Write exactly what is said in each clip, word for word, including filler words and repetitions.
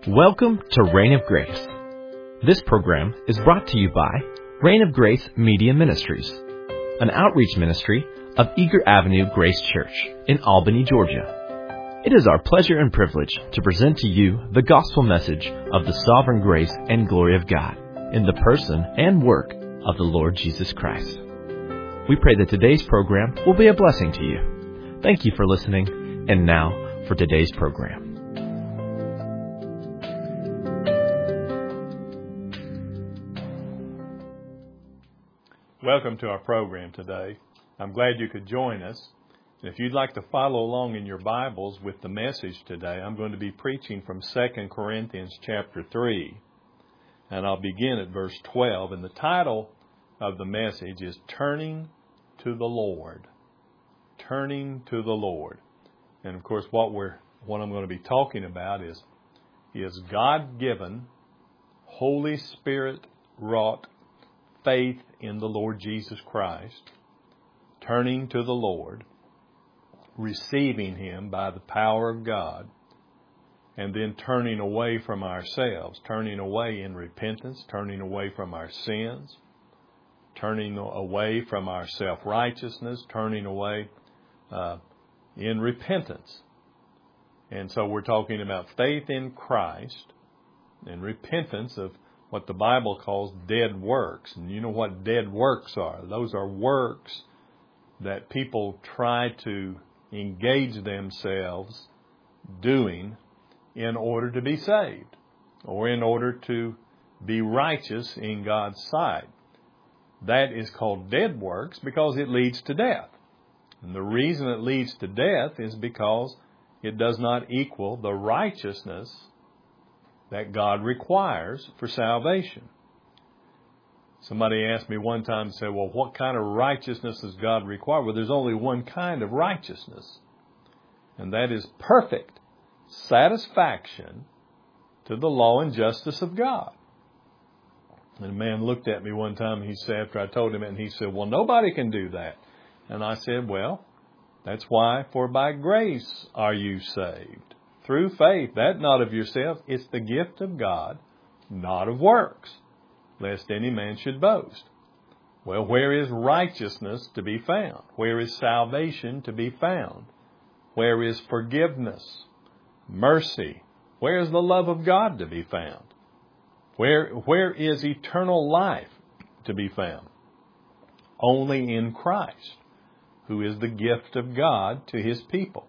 Welcome to Reign of Grace. This program is brought to you by Reign of Grace Media Ministries, an outreach ministry of Eager Avenue Grace Church in Albany, Georgia. It is our pleasure and privilege to present to you the gospel message of the sovereign grace and glory of God in the person and work of the Lord Jesus Christ. We pray that today's program will be a blessing to you. Thank you for listening, and now for today's program. Welcome to our program today. I'm glad you could join us. If you'd like to follow along in your Bibles with the message today, I'm going to be preaching from Second Corinthians chapter three. And I'll begin at verse twelve. And the title of the message is Turning to the Lord. Turning to the Lord. And of course, what we're what I'm going to be talking about is, is God-given, Holy Spirit-wrought faith in the Lord Jesus Christ, turning to the Lord, receiving Him by the power of God, and then turning away from ourselves, turning away in repentance, turning away from our sins, turning away from our self-righteousness, turning away uh, in repentance. And so we're talking about faith in Christ and repentance of what the Bible calls dead works. And you know what dead works are. Those are works that people try to engage themselves doing in order to be saved or in order to be righteous in God's sight. That is called dead works because it leads to death. And the reason it leads to death is because it does not equal the righteousness that God requires for salvation. Somebody asked me one time, said, well, what kind of righteousness does God require? Well, there's only one kind of righteousness, and that is perfect satisfaction to the law and justice of God. And a man looked at me one time, and he said, after I told him it, and he said, well, nobody can do that. And I said, well, that's why, for by grace are you saved. Through faith, that not of yourself, it's the gift of God, not of works, lest any man should boast. Well, where is righteousness to be found? Where is salvation to be found? Where is forgiveness, mercy? Where is the love of God to be found? Where, where is eternal life to be found? Only in Christ, who is the gift of God to His people.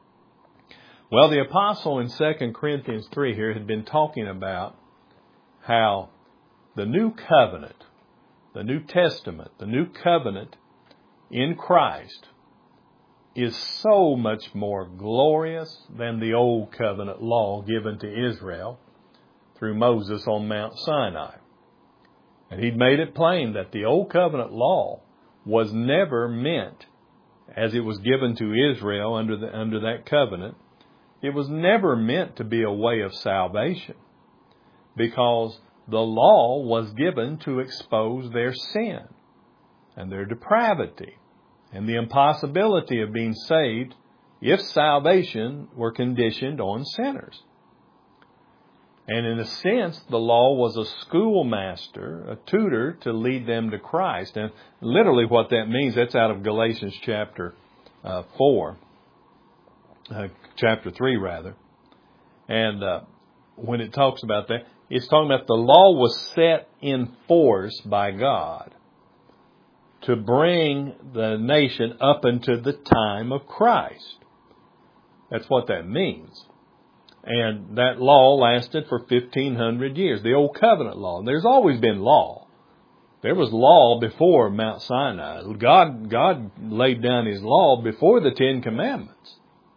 Well, the apostle in Second Corinthians three here had been talking about how the new covenant, the New Testament, the new covenant in Christ is so much more glorious than the old covenant law given to Israel through Moses on Mount Sinai. And he'd made it plain that the old covenant law was never meant, as it was given to Israel under the, under that covenant, it was never meant to be a way of salvation, because the law was given to expose their sin and their depravity and the impossibility of being saved if salvation were conditioned on sinners. And in a sense, the law was a schoolmaster, a tutor to lead them to Christ. And literally what that means, that's out of Galatians chapter uh, four. Uh, chapter three, rather. And uh, when it talks about that, it's talking about the law was set in force by God to bring the nation up into the time of Christ. That's what that means. And that law lasted for fifteen hundred years, the Old Covenant law. And there's always been law. There was law before Mount Sinai. God, God laid down His law before the Ten Commandments.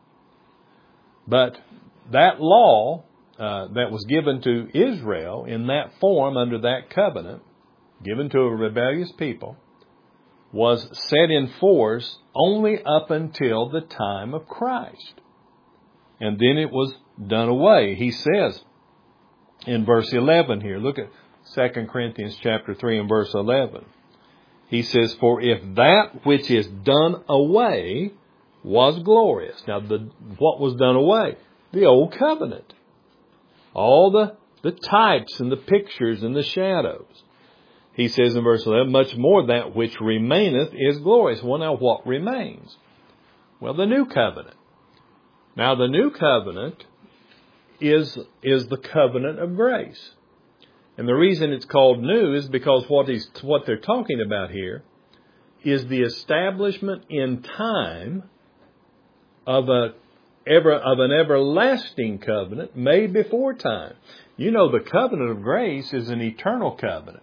But that law uh, that was given to Israel in that form under that covenant, given to a rebellious people, was set in force only up until the time of Christ. And then it was done away. He says in verse eleven here, look at Second Corinthians chapter three and verse eleven. He says, for if that which is done away was glorious. Now, the, what was done away? The old covenant. All the, the types and the pictures and the shadows. He says in verse eleven, much more that which remaineth is glorious. Well, now what remains? Well, the new covenant. Now, the new covenant is, is the covenant of grace. And the reason it's called new is because what he's, what they're talking about here is the establishment in time of a ever of an everlasting covenant made before time. You know, the covenant of grace is an eternal covenant.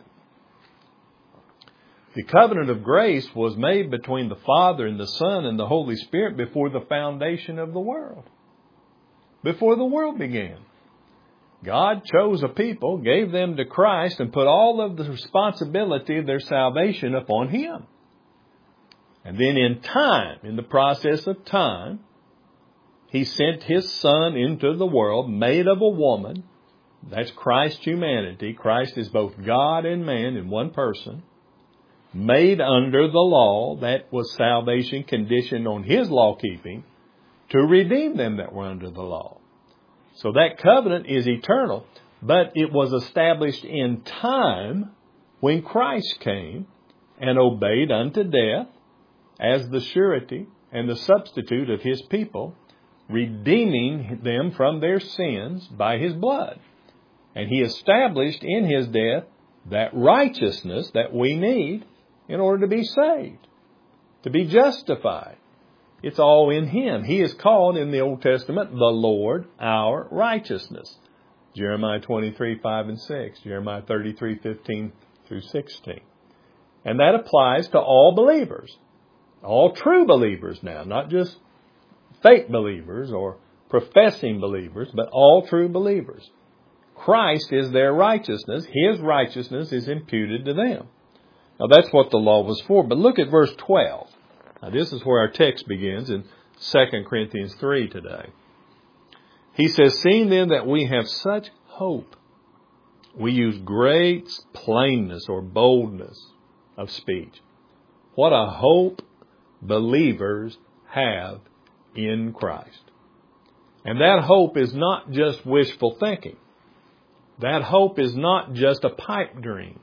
The covenant of grace was made between the Father and the Son and the Holy Spirit before the foundation of the world. Before the world began. God chose a people, gave them to Christ, and put all of the responsibility of their salvation upon Him. And then in time, in the process of time, He sent His Son into the world, made of a woman. That's Christ's humanity. Christ is both God and man in one person. Made under the law, that was salvation conditioned on His law keeping, to redeem them that were under the law. So that covenant is eternal, but it was established in time when Christ came and obeyed unto death as the surety and the substitute of His people, redeeming them from their sins by His blood. And He established in His death that righteousness that we need in order to be saved, to be justified. It's all in Him. He is called in the Old Testament the Lord our righteousness. Jeremiah twenty-three, five and six. Jeremiah thirty-three, fifteen through sixteen. And that applies to all believers. All true believers now. Not just fake believers or professing believers, but all true believers. Christ is their righteousness. His righteousness is imputed to them. Now that's what the law was for. But look at verse twelve. Now this is where our text begins in Second Corinthians three today. He says, seeing then that we have such hope, we use great plainness or boldness of speech. What a hope believers have in Christ. And that hope is not just wishful thinking. That hope is not just a pipe dream.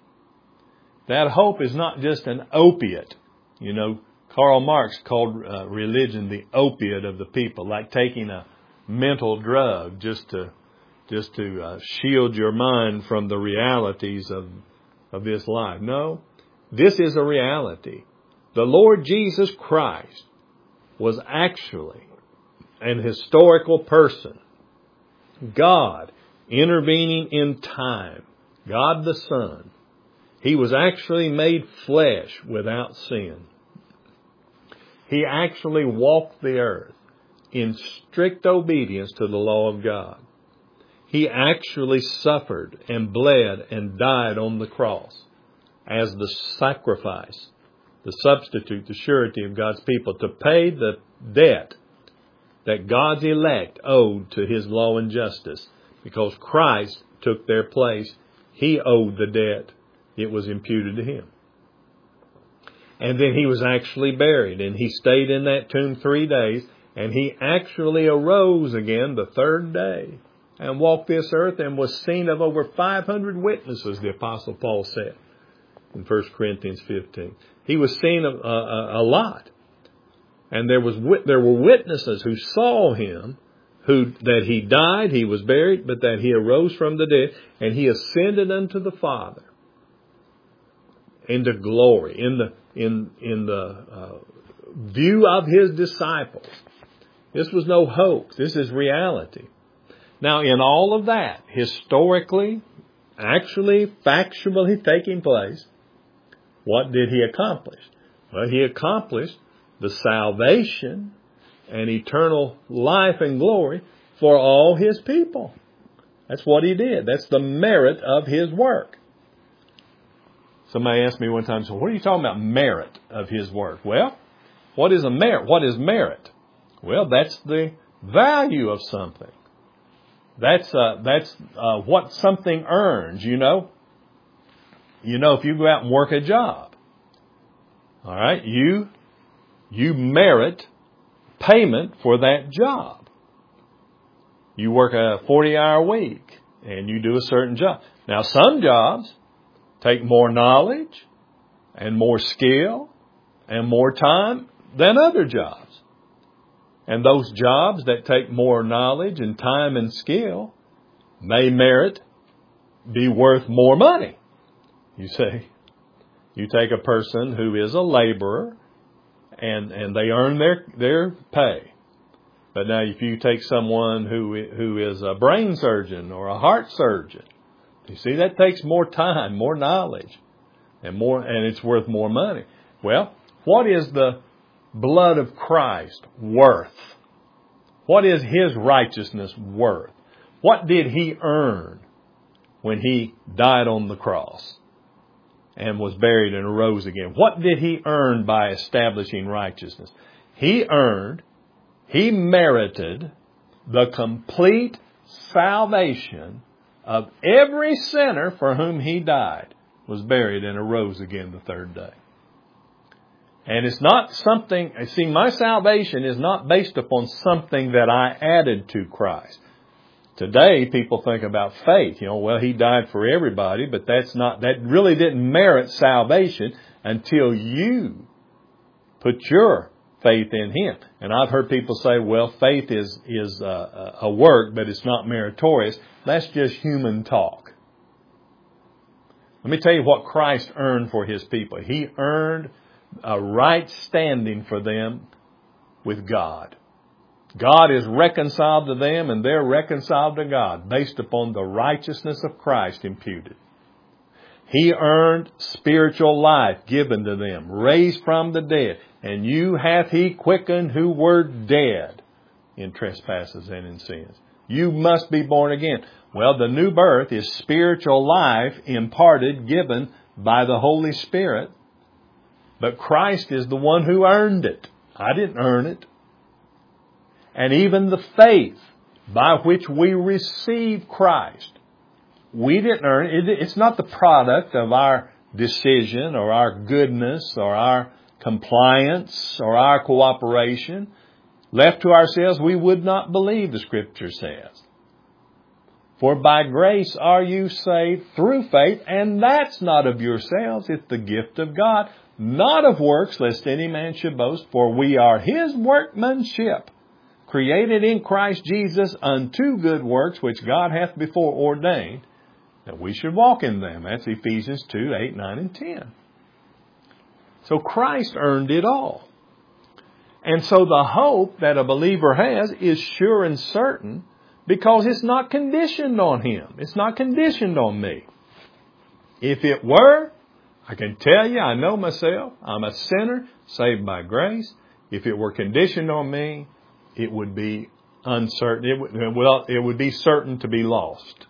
That hope is not just an opiate. You know, Karl Marx called uh, religion the opiate of the people, like taking a mental drug just to just to uh, shield your mind from the realities of of this life. No, this is a reality. The Lord Jesus Christ was actually an historical person. God intervening in time. God the Son. He was actually made flesh without sin. He actually walked the earth in strict obedience to the law of God. He actually suffered and bled and died on the cross as the sacrifice, the substitute, the surety of God's people to pay the debt that God's elect owed to His law and justice. Because Christ took their place, He owed the debt. It was imputed to Him. And then He was actually buried, and He stayed in that tomb three days, and He actually arose again the third day and walked this earth and was seen of over five hundred witnesses, the Apostle Paul said in First Corinthians fifteen. He was seen a, a, a lot. And there was there were witnesses who saw Him, who that He died, He was buried, but that He arose from the dead, and He ascended unto the Father into glory, in the in in the uh, view of His disciples. This was no hoax. This is reality. Now, in all of that, historically, actually, factually taking place, what did He accomplish? Well, He accomplished the salvation and eternal life and glory for all His people. That's what He did. That's the merit of His work. Somebody asked me one time, so what are you talking about, merit of His work? Well, what is a merit? What is merit? Well, that's the value of something. That's uh, that's uh, what something earns, you know. You know, if you go out and work a job, all right, you you merit payment for that job. You work a forty-hour week. and you do a certain job. Now, some jobs take more knowledge and more skill and more time than other jobs. And those jobs that take more knowledge and time and skill may merit, be worth more money. You see, you take a person who is a laborer and, and they earn their, their pay. But now if you take someone who, who is a brain surgeon or a heart surgeon, you see, that takes more time, more knowledge, and more, and it's worth more money. Well, what is the blood of Christ worth? What is His righteousness worth? What did He earn when He died on the cross and was buried and arose again? What did He earn by establishing righteousness? He earned, He merited the complete salvation of every sinner for whom He died, was buried, and arose again the third day. And it's not something, see, my salvation is not based upon something that I added to Christ. Today, people think about faith. You know, well, He died for everybody, but that's not, that really didn't merit salvation until you put your faith in Him. And I've heard people say, well, faith is, is a, a work, but it's not meritorious. That's just human talk. Let me tell you what Christ earned for His people. He earned a right standing for them with God. God is reconciled to them and they're reconciled to God based upon the righteousness of Christ imputed. He earned spiritual life given to them, raised from the dead. And you hath He quickened who were dead in trespasses and in sins. You must be born again. Well, the new birth is spiritual life imparted, given by the Holy Spirit. But Christ is the one who earned it. I didn't earn it. And even the faith by which we receive Christ, we didn't earn it. It's not the product of our decision or our goodness or our compliance or our cooperation. Left to ourselves, we would not believe, the Scripture says. For by grace are you saved through faith, and that's not of yourselves, it's the gift of God, not of works, lest any man should boast. For we are His workmanship, created in Christ Jesus unto good works, which God hath before ordained, that we should walk in them. That's Ephesians two, eight, nine, and ten. So Christ earned it all. And so the hope that a believer has is sure and certain, because it's not conditioned on him. It's not conditioned on me. If it were, I can tell you, I know myself, I'm a sinner saved by grace. If it were conditioned on me, it would be uncertain. It would, well, it would be certain to be lost.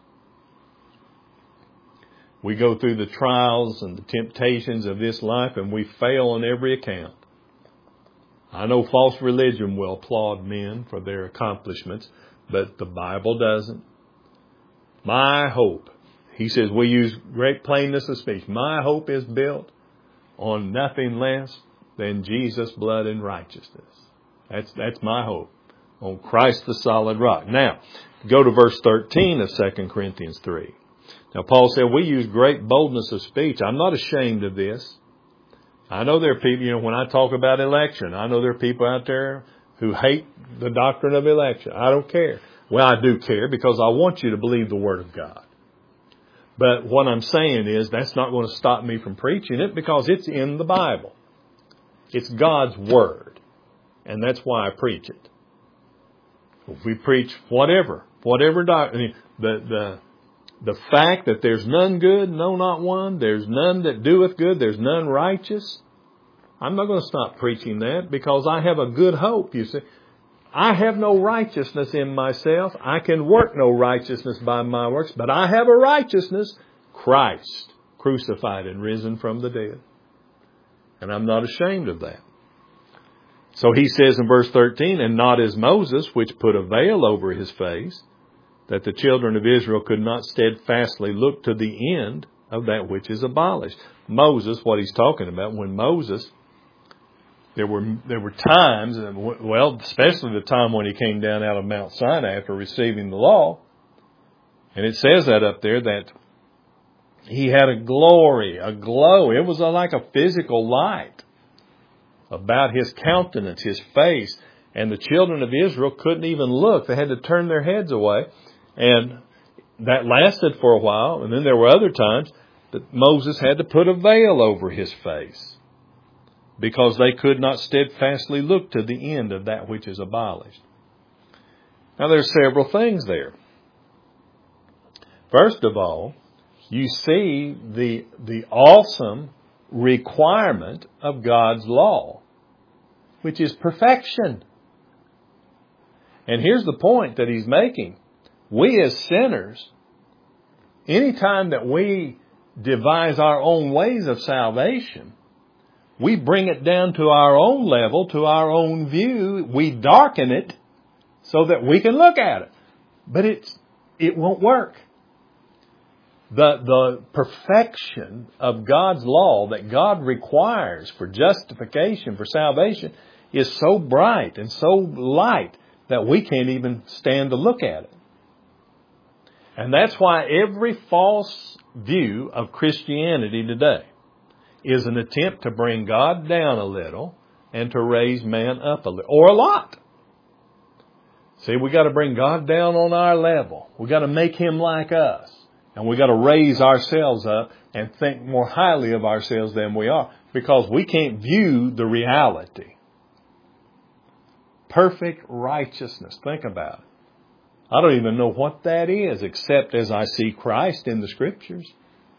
We go through the trials and the temptations of this life, and we fail on every account. I know false religion will applaud men for their accomplishments, but the Bible doesn't. My hope, he says, we use great plainness of speech. My hope is built on nothing less than Jesus' blood and righteousness. That's, that's my hope. On Christ the solid rock. Now, go to verse thirteen of Second Corinthians three. Now, Paul said, we use great boldness of speech. I'm not ashamed of this. I know there are people, you know, when I talk about election, I know there are people out there who hate the doctrine of election. I don't care. Well, I do care because I want you to believe the Word of God. But what I'm saying is that's not going to stop me from preaching it, because it's in the Bible. It's God's Word. And that's why I preach it. If we preach whatever, whatever doctrine, the, the, the fact that there's none good, no, not one, there's none that doeth good, there's none righteous, I'm not going to stop preaching that, because I have a good hope, you see. I have no righteousness in myself. I can work no righteousness by my works, but I have a righteousness, Christ, crucified and risen from the dead. And I'm not ashamed of that. So he says in verse thirteen, and not as Moses, which put a veil over his face, that the children of Israel could not steadfastly look to the end of that which is abolished. Moses, what he's talking about, when Moses, there were there were times, well, especially the time when he came down out of Mount Sinai after receiving the law, And it says that up there, that he had a glory, a glow. It was like a physical light about his countenance, his face. And the children of Israel couldn't even look. They had to turn their heads away. And that lasted for a while. And then there were other times that Moses had to put a veil over his face, because they could not steadfastly look to the end of that which is abolished. Now, there's several things there. First of all, you see the, the awesome requirement of God's law, which is perfection. And here's the point that he's making. We as sinners, anytime that we devise our own ways of salvation, we bring it down to our own level, to our own view. We darken it so that we can look at it. But it's, it won't work. The, the perfection of God's law that God requires for justification, for salvation, is so bright and so light that we can't even stand to look at it. And that's why every false view of Christianity today is an attempt to bring God down a little and to raise man up a little, or a lot. See, we got to bring God down on our level. We got to make Him like us. And we got to raise ourselves up and think more highly of ourselves than we are, because we can't view the reality. Perfect righteousness. Think about it. I don't even know what that is, except as I see Christ in the Scriptures.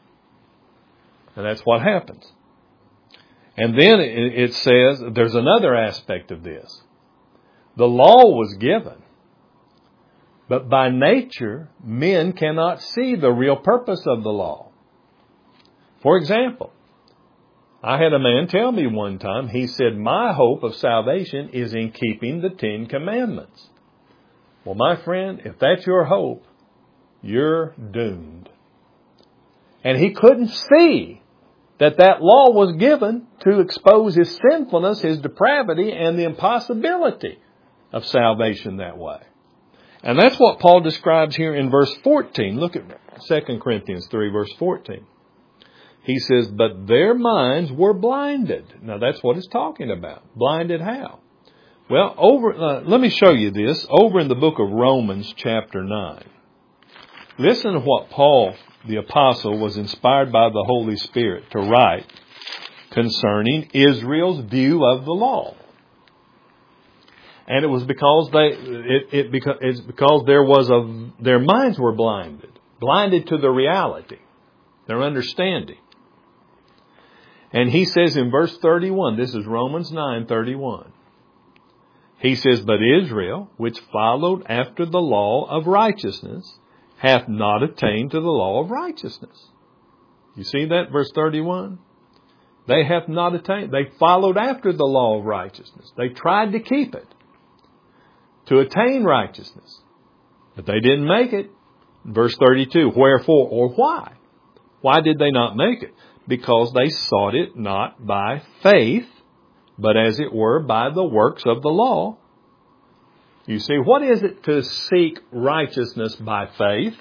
And that's what happens. And then it says, there's another aspect of this. The law was given, but by nature, men cannot see the real purpose of the law. For example, I had a man tell me one time, he said, my hope of salvation is in keeping the Ten Commandments. Well, my friend, if that's your hope, you're doomed. And he couldn't see that that law was given to expose his sinfulness, his depravity, and the impossibility of salvation that way. And that's what Paul describes here in verse fourteen. Look at Second Corinthians three, verse fourteen. He says, but their minds were blinded. Now that's what it's talking about. Blinded how? Well, over. Uh, let me show you this. Over in the book of Romans chapter nine. Listen to what Paul, the apostle, was inspired by the Holy Spirit to write concerning Israel's view of the law. And it was because they, it, it because, it's because there was a, their minds were blinded, blinded to the reality, their understanding. And he says in verse thirty-one, this is Romans nine thirty-one. He says, but Israel, which followed after the law of righteousness, hath not attained to the law of righteousness. You see that, verse thirty-one? They have not attained. They followed after the law of righteousness. They tried to keep it, to attain righteousness. But they didn't make it. Verse thirty-two, wherefore or why? Why did they not make it? Because they sought it not by faith, but as it were by the works of the law. You see, what is it to seek righteousness by faith?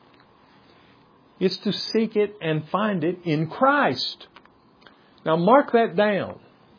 It's to seek it and find it in Christ. Now mark that down.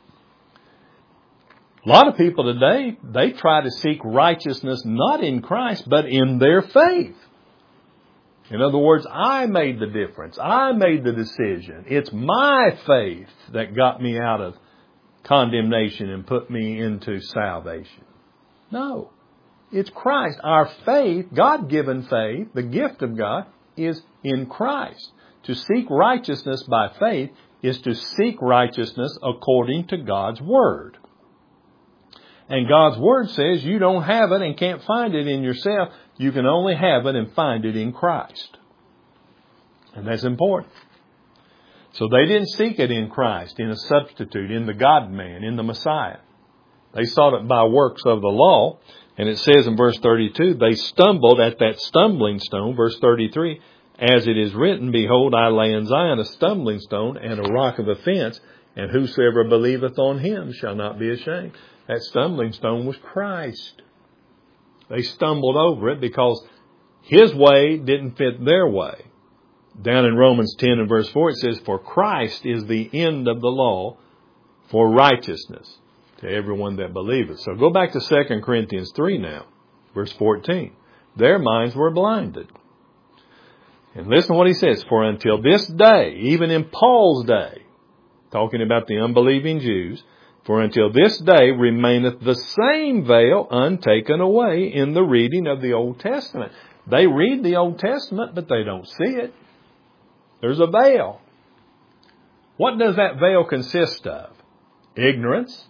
A lot of people today, they try to seek righteousness not in Christ, but in their faith. In other words, I made the difference. I made the decision. It's my faith that got me out of condemnation and put me into salvation. No, it's Christ. Our faith, God-given faith, the gift of God, is in Christ. To seek righteousness by faith is to seek righteousness according to God's Word. And God's Word says you don't have it and can't find it in yourself. You can only have it and find it in Christ. And that's important. So they didn't seek it in Christ, in a substitute, in the God-man, in the Messiah. They sought it by works of the law. And it says in verse thirty-two, they stumbled at that stumbling stone. Verse thirty-three, as it is written, behold, I lay in Zion a stumbling stone and a rock of offense, and whosoever believeth on him shall not be ashamed. That stumbling stone was Christ. They stumbled over it because His way didn't fit their way. Down in Romans ten and verse four, it says, "For Christ is the end of the law for righteousness to everyone that believeth." So go back to Second Corinthians three now, verse fourteen. Their minds were blinded. And listen to what he says. "For until this day," even in Paul's day, talking about the unbelieving Jews, "for until this day remaineth the same veil untaken away in the reading of the Old Testament." They read the Old Testament, but they don't see it. There's a veil. What does that veil consist of? Ignorance,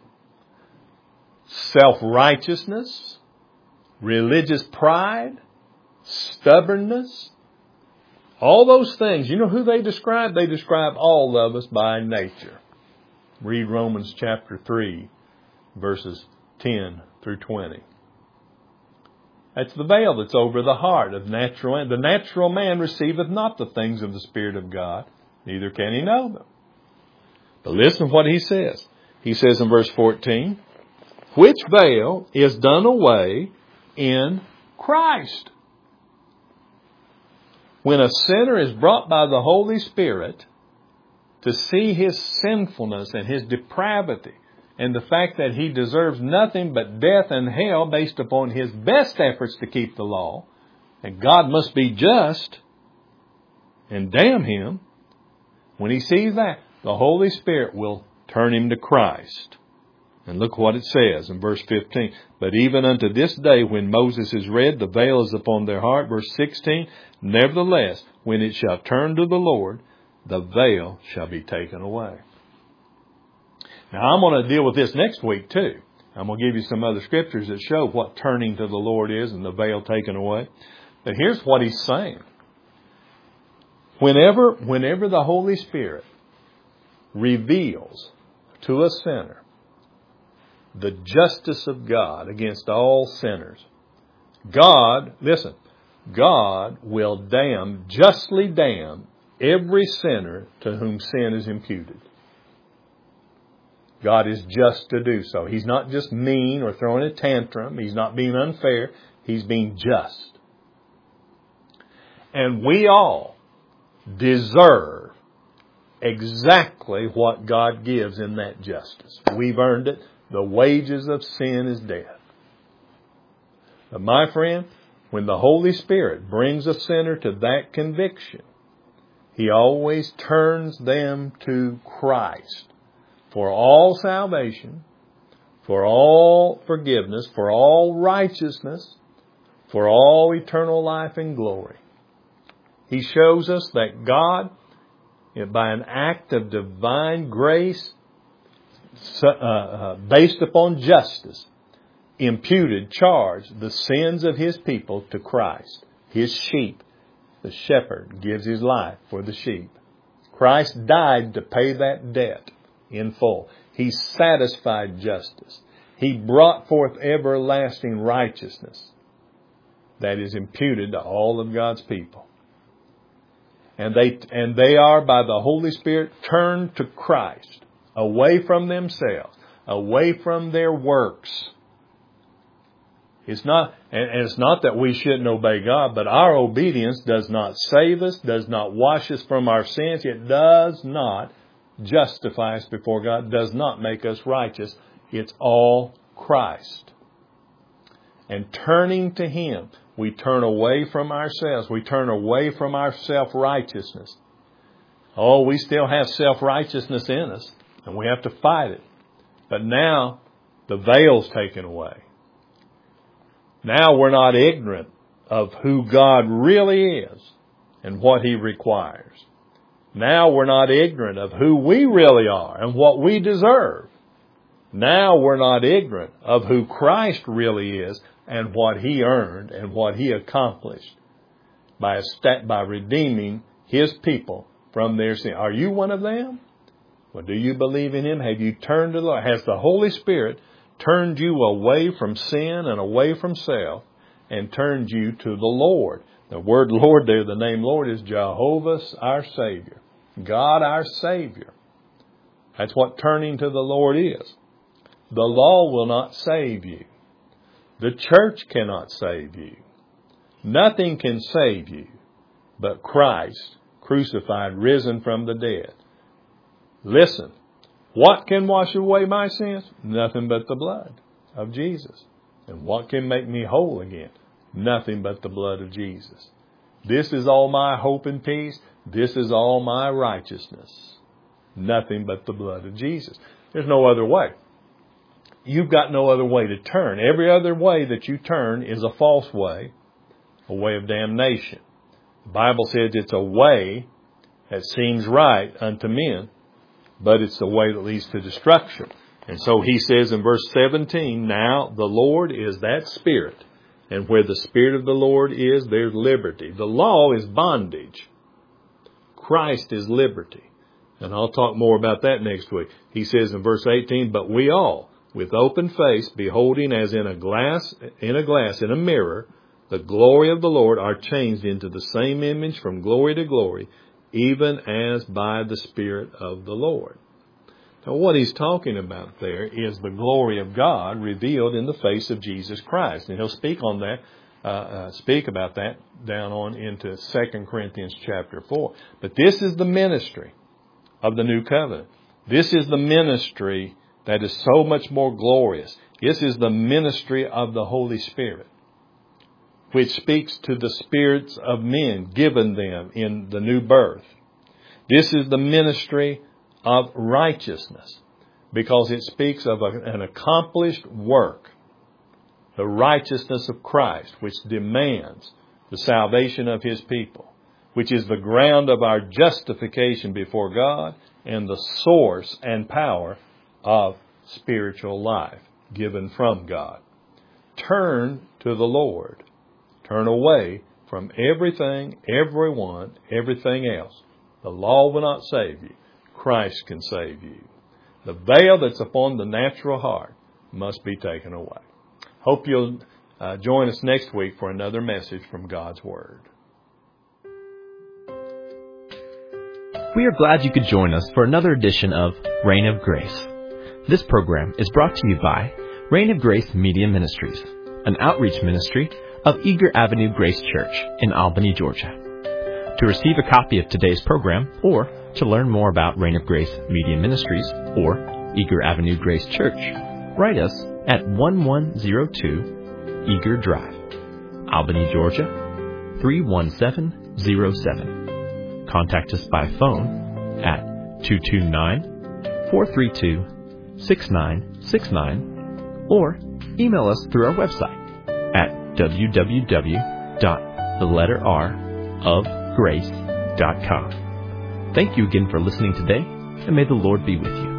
self-righteousness, religious pride, stubbornness. All those things. You know who they describe? They describe all of us by nature. Read Romans chapter three, verses ten through twenty. That's the veil that's over the heart of natural man. The natural man receiveth not the things of the Spirit of God, neither can he know them. But listen to what he says. He says in verse fourteen, "Which veil is done away in Christ." When a sinner is brought by the Holy Spirit to see his sinfulness and his depravity, and the fact that he deserves nothing but death and hell based upon his best efforts to keep the law, and God must be just and damn him, when he sees that, the Holy Spirit will turn him to Christ. And look what it says in verse fifteen. "But even unto this day, when Moses is read, the veil is upon their heart." Verse sixteen, "Nevertheless, when it shall turn to the Lord, the veil shall be taken away." Now, I'm going to deal with this next week, too. I'm going to give you some other scriptures that show what turning to the Lord is and the veil taken away. But here's what he's saying. Whenever, whenever the Holy Spirit reveals to a sinner the justice of God against all sinners, God, listen, God will damn, justly damn every sinner to whom sin is imputed. God is just to do so. He's not just mean or throwing a tantrum. He's not being unfair. He's being just. And we all deserve exactly what God gives in that justice. We've earned it. The wages of sin is death. But my friend, when the Holy Spirit brings a sinner to that conviction, He always turns them to Christ for all salvation, for all forgiveness, for all righteousness, for all eternal life and glory. He shows us that God, by an act of divine grace, uh, uh, based upon justice, imputed, charged the sins of His people to Christ. His sheep, the shepherd, gives His life for the sheep. Christ died to pay that debt in full. He satisfied justice. He brought forth everlasting righteousness that is imputed to all of God's people. And they, and they are, by the Holy Spirit, turned to Christ, away from themselves, away from their works. It's not, and it's not that we shouldn't obey God, but our obedience does not save us, does not wash us from our sins. It does not justify us before God, does not make us righteous. It's all Christ. And turning to Him, we turn away from ourselves. We turn away from our self-righteousness. Oh, we still have self-righteousness in us, and we have to fight it. But now, the veil's taken away. Now we're not ignorant of who God really is and what He requires. Now we're not ignorant of who we really are and what we deserve. Now we're not ignorant of who Christ really is and what He earned and what He accomplished by, by redeeming His people from their sin. Are you one of them? Well, do you believe in Him? Have you turned to the Lord? Has the Holy Spirit turned you away from sin and away from self and turned you to the Lord? The word Lord there, the name Lord, is Jehovah our Savior. God our Savior. That's what turning to the Lord is. The law will not save you. The church cannot save you. Nothing can save you but Christ, crucified, risen from the dead. Listen, what can wash away my sins? Nothing but the blood of Jesus. And what can make me whole again? Nothing but the blood of Jesus. This is all my hope and peace. This is all my righteousness. Nothing but the blood of Jesus. There's no other way. You've got no other way to turn. Every other way that you turn is a false way, a way of damnation. The Bible says it's a way that seems right unto men, but it's the way that leads to destruction. And so he says in verse seventeen, now the Lord is that Spirit, and where the Spirit of the Lord is, there's liberty. The law is bondage. Christ is liberty. And I'll talk more about that next week. He says in verse eighteen, but we all, with open face, beholding as in a glass, in a glass, in a mirror, the glory of the Lord, are changed into the same image from glory to glory, even as by the Spirit of the Lord. Now, what he's talking about there is the glory of God revealed in the face of Jesus Christ. And he'll speak on that, uh, uh, speak about that down on into Second Corinthians chapter four. But this is the ministry of the new covenant. This is the ministry that is so much more glorious. This is the ministry of the Holy Spirit, which speaks to the spirits of men given them in the new birth. This is the ministry of righteousness, because it speaks of a, an accomplished work, the righteousness of Christ, which demands the salvation of His people, which is the ground of our justification before God and the source and power of spiritual life given from God. Turn to the Lord. Turn away from everything, everyone, everything else. The law will not save you. Christ can save you. The veil that's upon the natural heart must be taken away. Hope you'll uh, join us next week for another message from God's Word. We are glad you could join us for another edition of Reign of Grace. This program is brought to you by Reign of Grace Media Ministries, an outreach ministry of Eager Avenue Grace Church in Albany, Georgia. To receive a copy of today's program, or to learn more about Reign of Grace Media Ministries or Eager Avenue Grace Church, write us at one one zero two Eager Drive, Albany, Georgia three one seven zero seven. Contact us by phone at two two nine, four three two, six nine six nine or email us through our website at w w w dot the letter r of grace dot com. Thank you again for listening today, and may the Lord be with you.